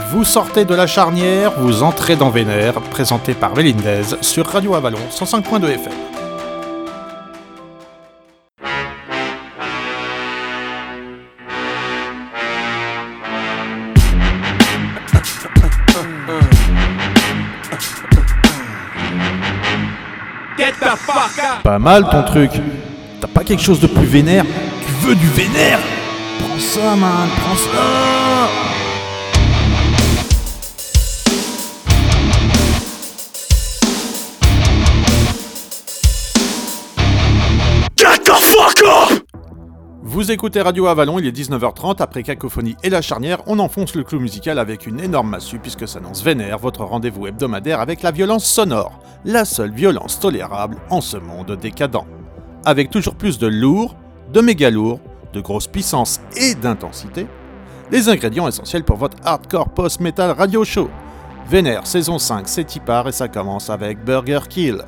Vous sortez de la charnière, vous entrez dans Vénère, présenté par Vélindez sur Radio Avalon 105.2 FM. Pas mal ton truc. T'as pas quelque chose de plus vénère? Tu veux du vénère? Prends ça, man, prends ça. Vous écoutez Radio Avalon, il est 19h30, après Cacophonie et La Charnière, on enfonce le clou musical avec une énorme massue puisque s'annonce Vénère, votre rendez-vous hebdomadaire avec la violence sonore, la seule violence tolérable en ce monde décadent. Avec toujours plus de lourd, de méga lourd, de grosse puissance et d'intensité, les ingrédients essentiels pour votre hardcore post-metal radio show. Vénère, saison 5, c'est y part et ça commence avec Burger Kill.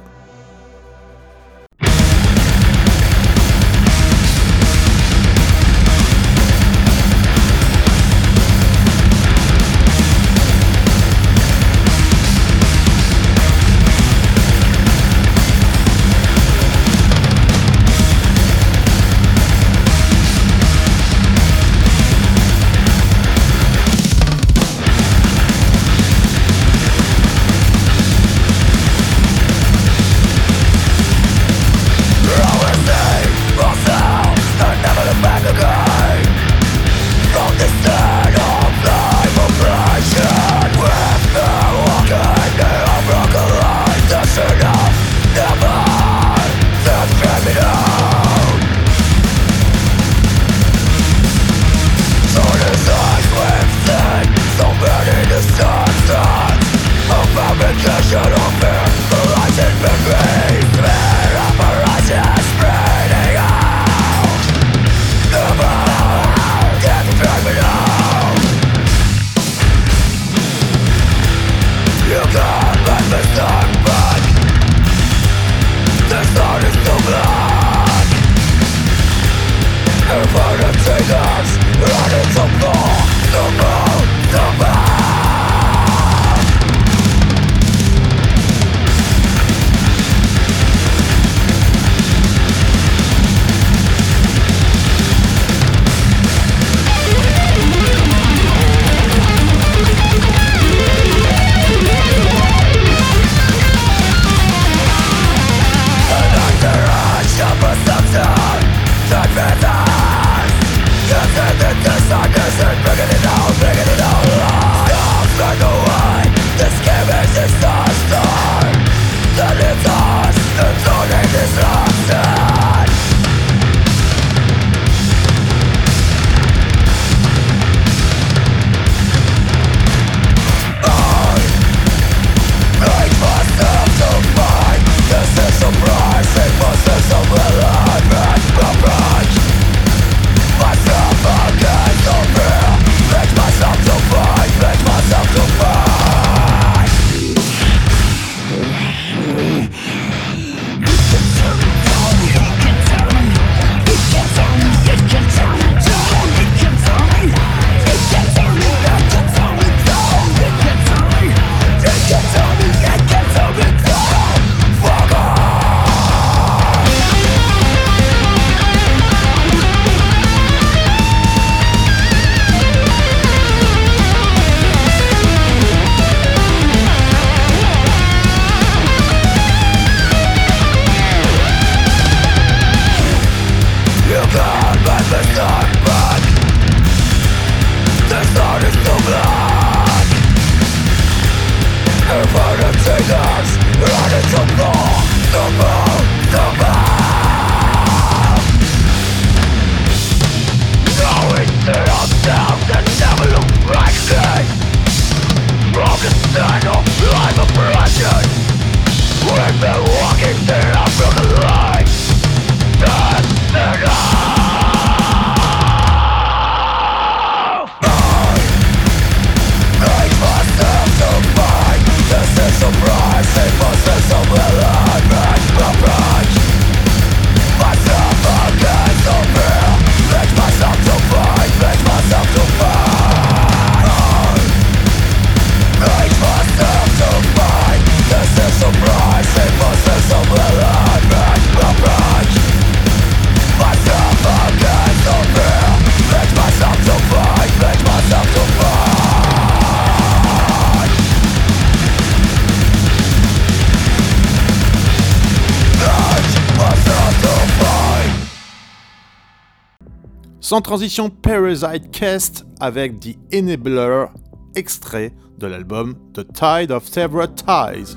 Sans transition, Parasite Cast avec The Enabler, extrait de l'album The Tide of Severed Ties.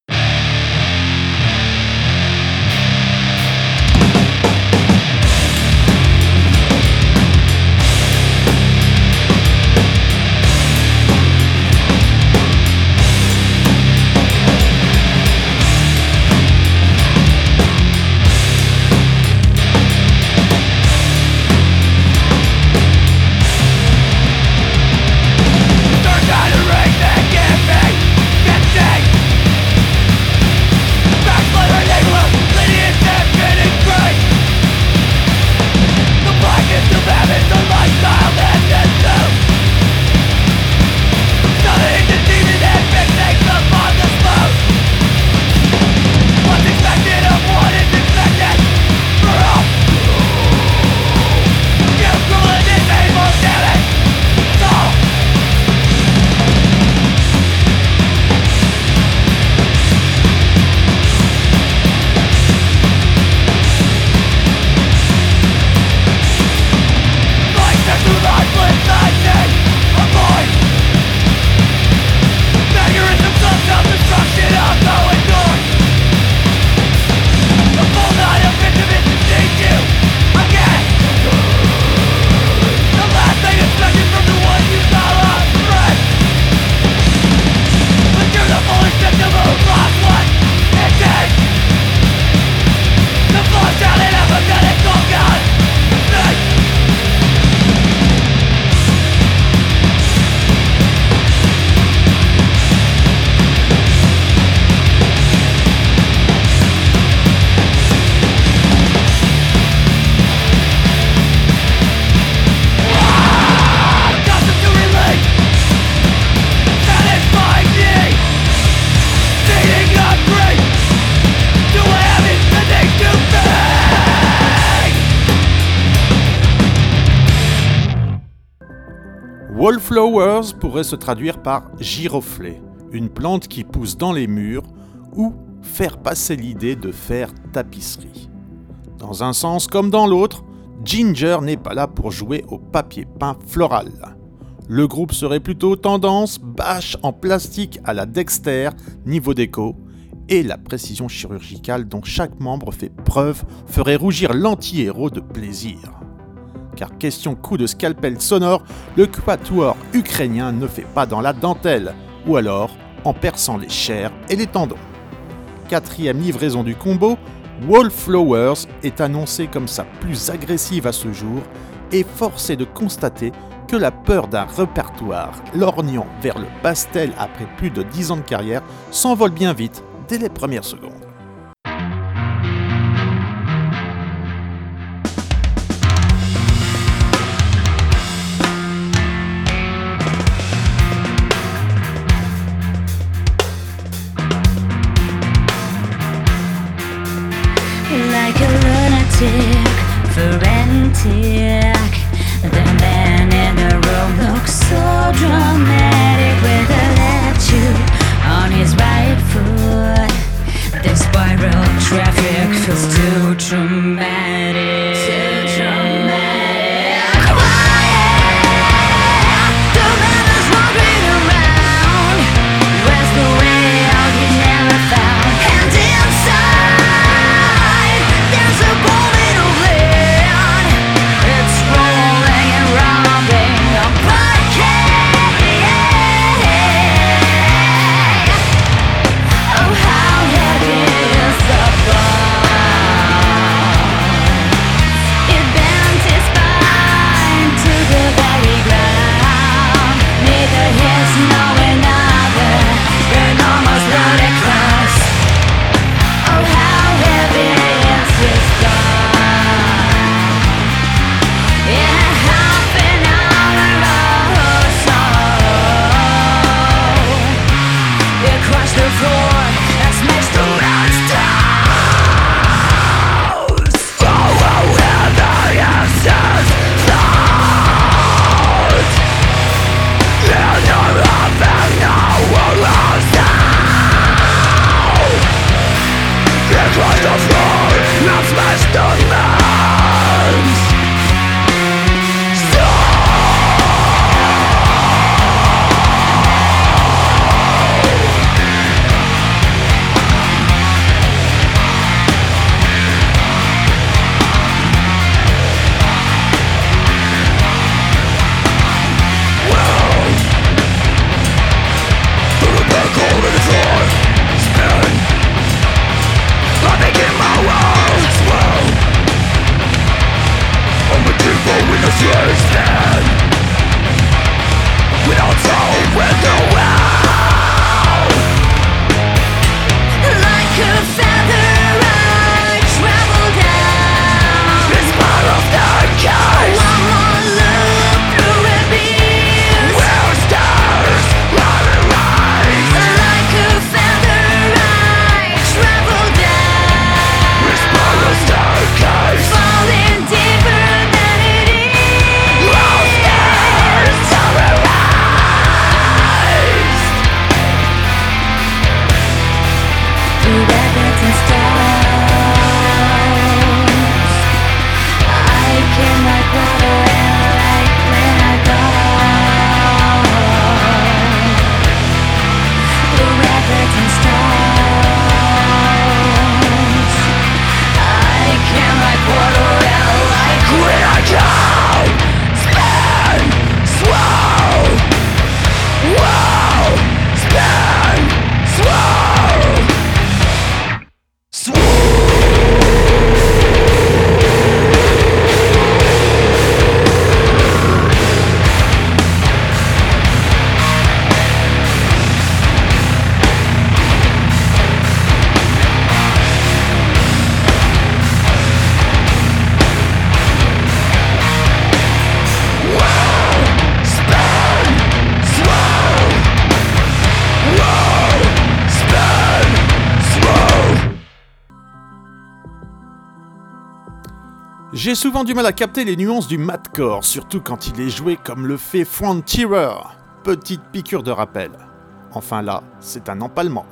Wallflowers pourrait se traduire par giroflée, une plante qui pousse dans les murs, ou faire passer l'idée de faire tapisserie. Dans un sens comme dans l'autre, Ginger n'est pas là pour jouer au papier peint floral. Le groupe serait plutôt tendance bâche en plastique à la Dexter, niveau déco, et la précision chirurgicale dont chaque membre fait preuve ferait rougir l'anti-héros de plaisir. Car question coup de scalpel sonore, le quatuor ukrainien ne fait pas dans la dentelle, ou alors en perçant les chairs et les tendons. Quatrième livraison du combo, Wallflowers est annoncée comme sa plus agressive à ce jour, et force est de constater que la peur d'un répertoire lorgnant vers le pastel après plus de 10 ans de carrière s'envole bien vite dès les premières secondes. Like a lunatic, frantic. The man in the room looks so dramatic with a tattoo on his right foot. The spiral traffic feels too dramatic. Too dramatic. Quiet. The man is wandering around. Where's the way out he never found? And inside there's a golden land. J'ai souvent du mal à capter les nuances du madcore, surtout quand il est joué comme le fait Frontier. Petite piqûre de rappel. Enfin là, c'est un empalement.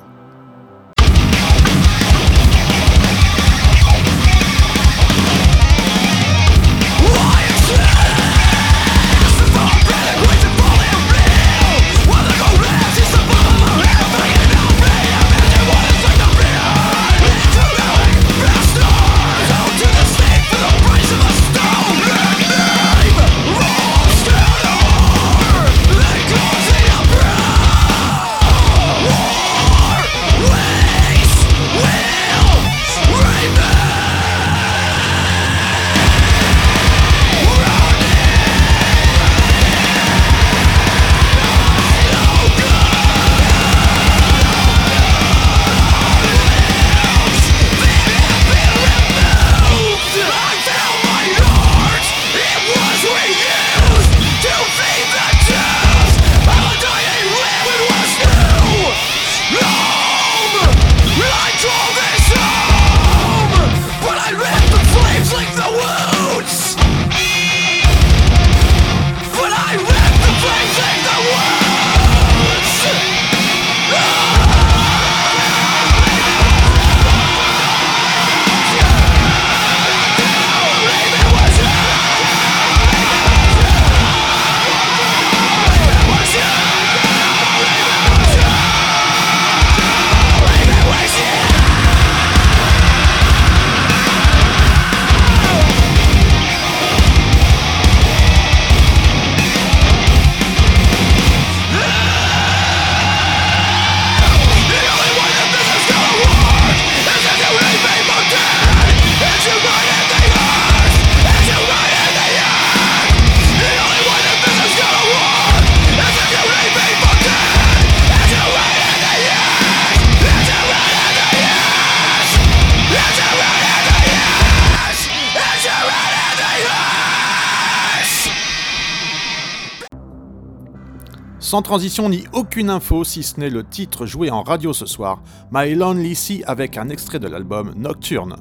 Sans transition ni aucune info, si ce n'est le titre joué en radio ce soir, My Lonely Sea avec un extrait de l'album Nocturne.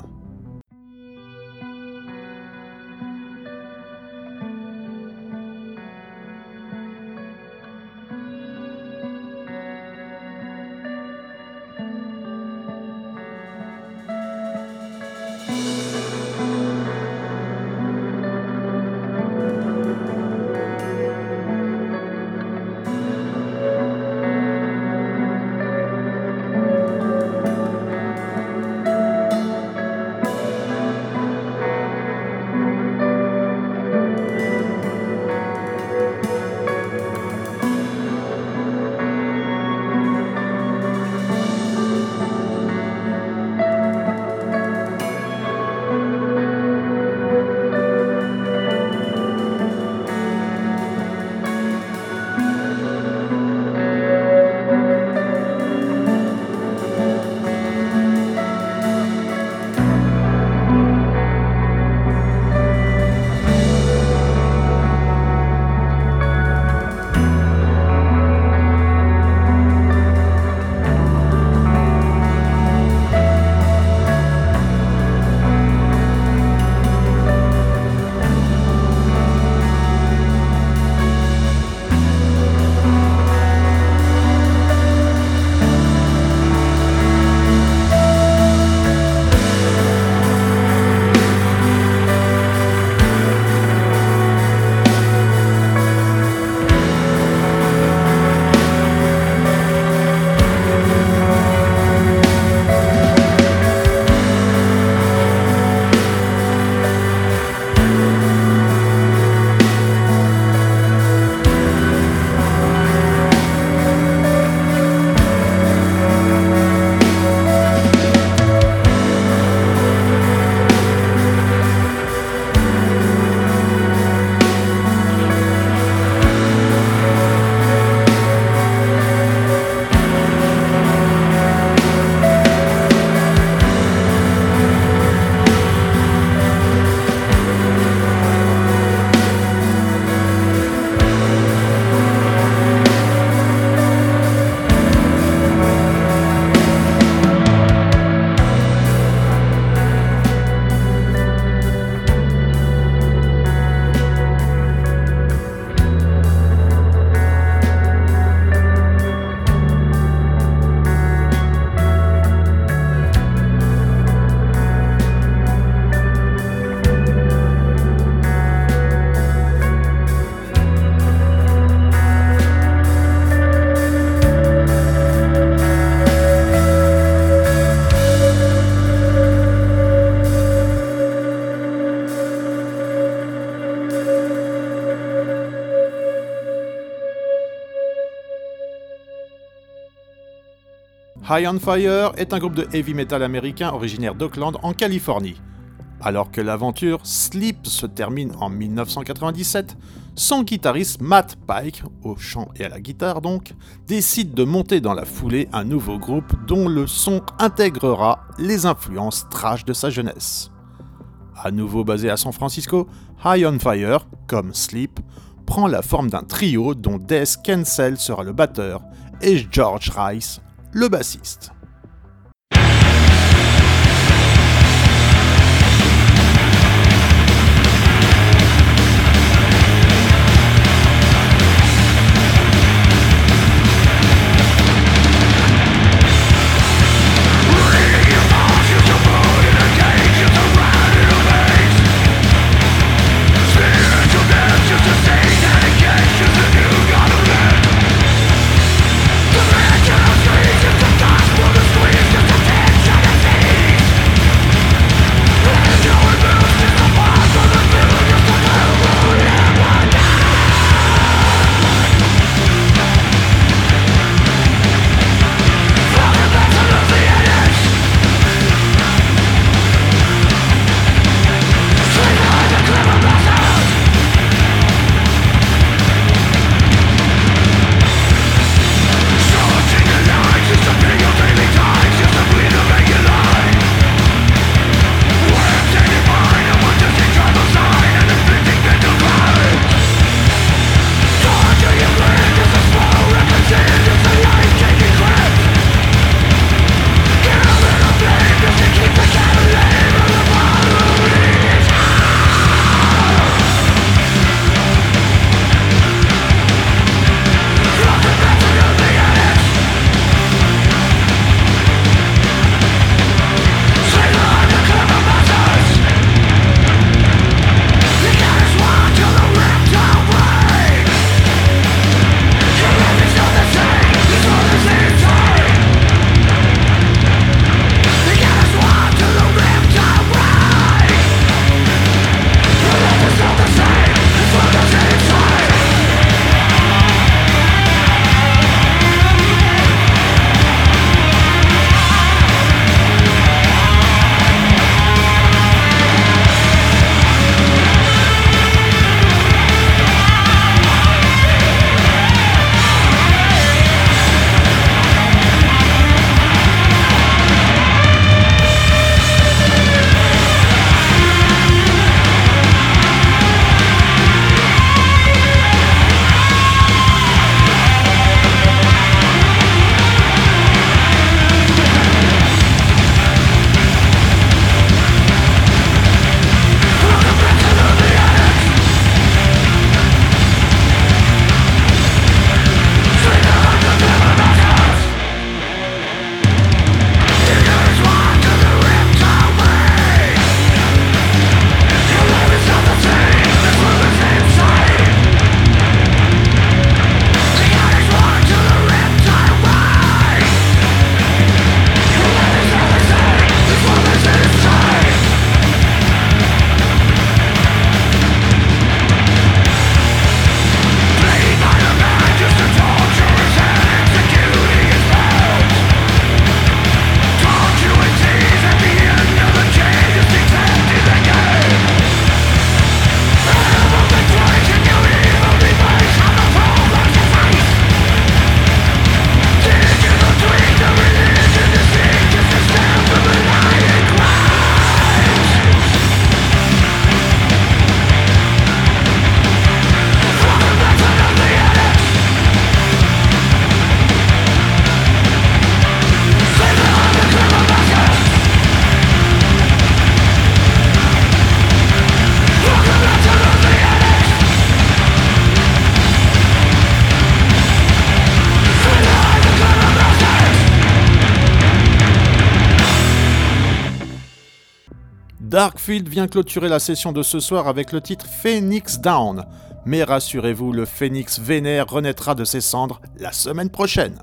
High on Fire est un groupe de heavy metal américain originaire d'Oakland en Californie. Alors que l'aventure Sleep se termine en 1997, son guitariste Matt Pike, au chant et à la guitare donc, décide de monter dans la foulée un nouveau groupe dont le son intégrera les influences thrash de sa jeunesse. À nouveau basé à San Francisco, High on Fire, comme Sleep, prend la forme d'un trio dont Des Kensel sera le batteur et George Rice le bassiste. Darkfield vient clôturer la session de ce soir avec le titre Phoenix Down. Mais rassurez-vous, le phénix vénère renaîtra de ses cendres la semaine prochaine.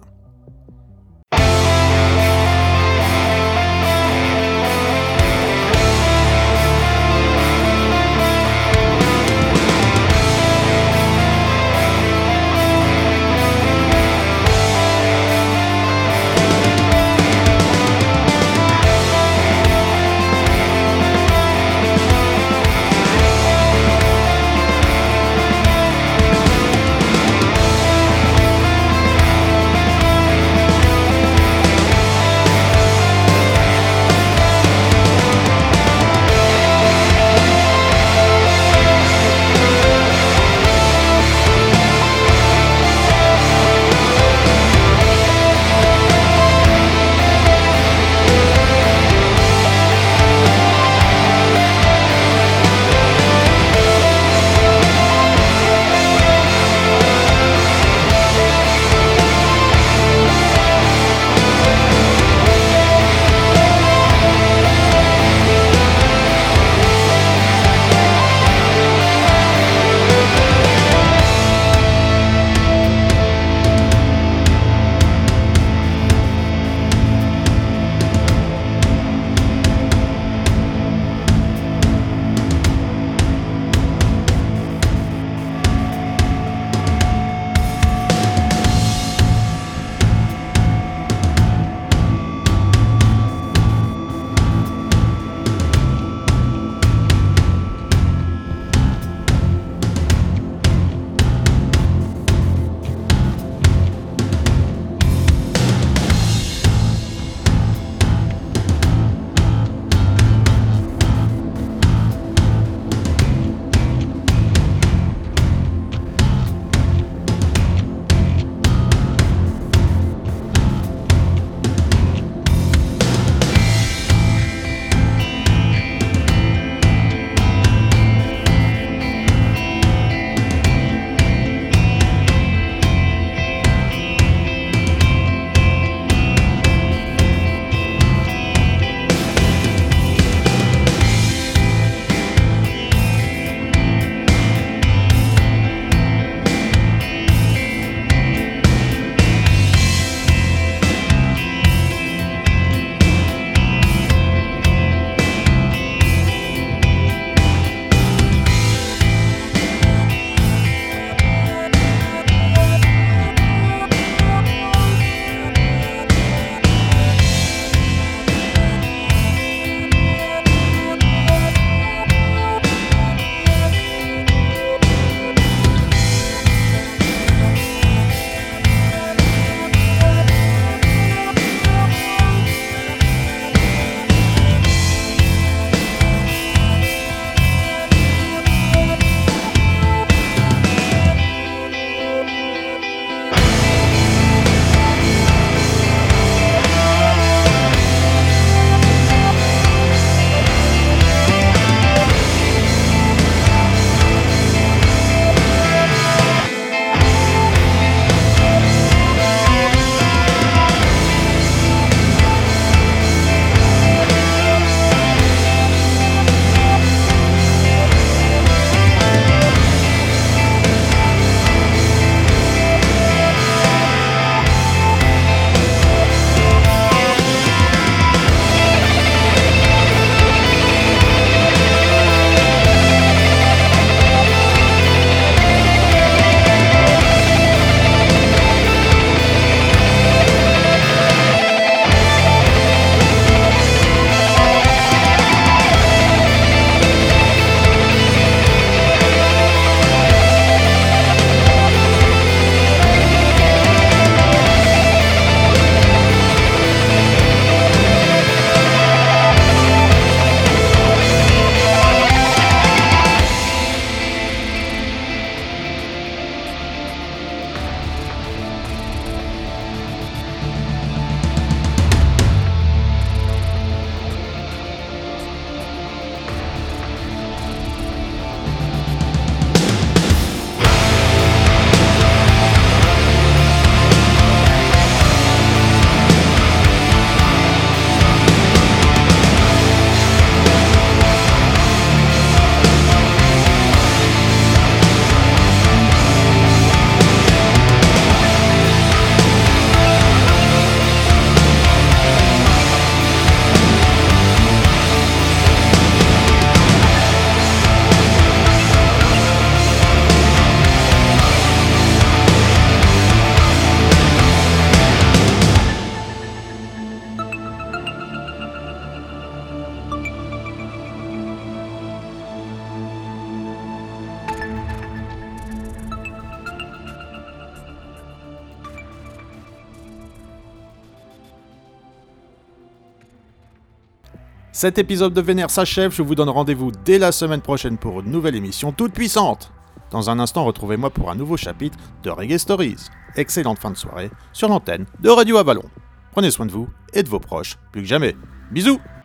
Cet épisode de Vénère s'achève, je vous donne rendez-vous dès la semaine prochaine pour une nouvelle émission toute puissante. Dans un instant, retrouvez-moi pour un nouveau chapitre de Reggae Stories. Excellente fin de soirée sur l'antenne de Radio Avalon. Prenez soin de vous et de vos proches, plus que jamais. Bisous!